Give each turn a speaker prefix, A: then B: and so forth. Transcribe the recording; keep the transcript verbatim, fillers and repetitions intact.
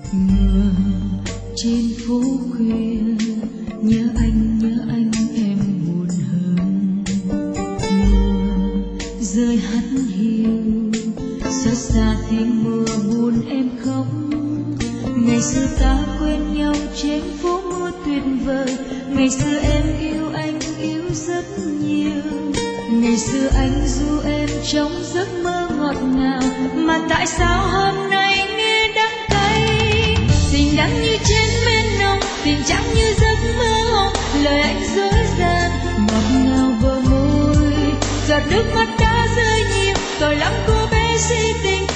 A: Mưa trên phố khuya, nhớ anh nhớ anh em buồn hơn. Mưa rơi hắt hiu, xót xa tiếng mưa buồn em khóc. Ngày xưa ta quên nhau trên phố mưa tuyệt vời, ngày xưa em yêu anh yêu rất nhiều. Ngày xưa anh du em trong giấc mơ ngọt ngào, mà tại sao hôm nay nghe đắng cay. Tình đắng như trên men nồng, tình chẳng như giấc mơ hồng. Lời anh dối gian ngọt ngào bờ môi, giọt nước mắt đã rơi nhiều. Tội lắm cô bé si tình,